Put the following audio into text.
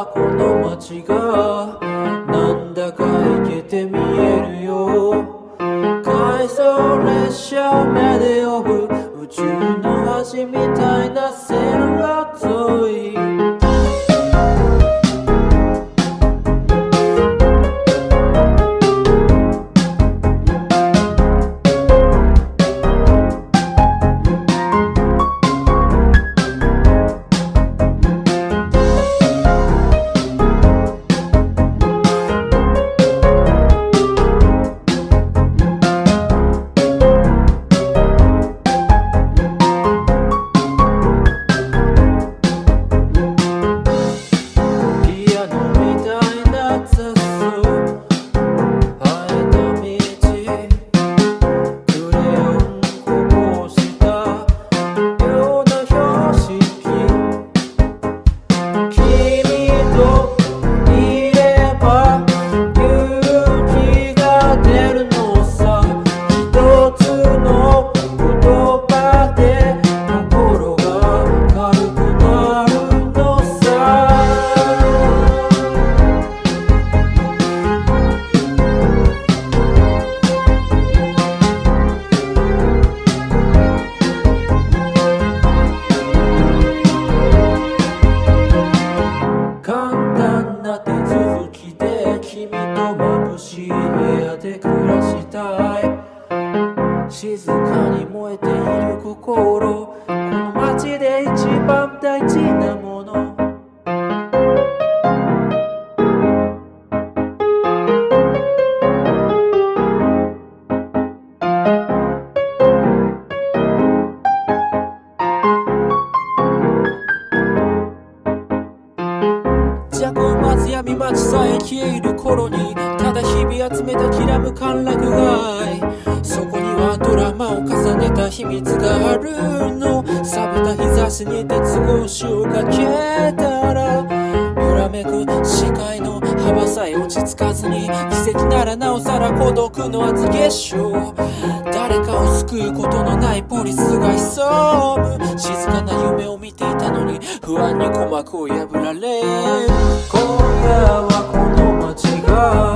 はこの街がなんだかイケて見えるよ。回送列車を目で追う宇宙の橋みたいな線路沿い、で暮らしたい。静かに燃えている心、この街で一番大事なもの。弱松闇町さえ消える頃に、ただ日々集めたきらむ歓楽街、そこにはドラマを重ねた秘密があるの。錆びた日差しに鉄格子をかけたら、揺らめく視界の幅さえ落ち着かずに、奇跡ならなおさら孤独の厚化粧。誰かを救うことのないポリスが潜む。静かな夢を見ていたのに、不安に鼓膜を破られる。今夜はこの街が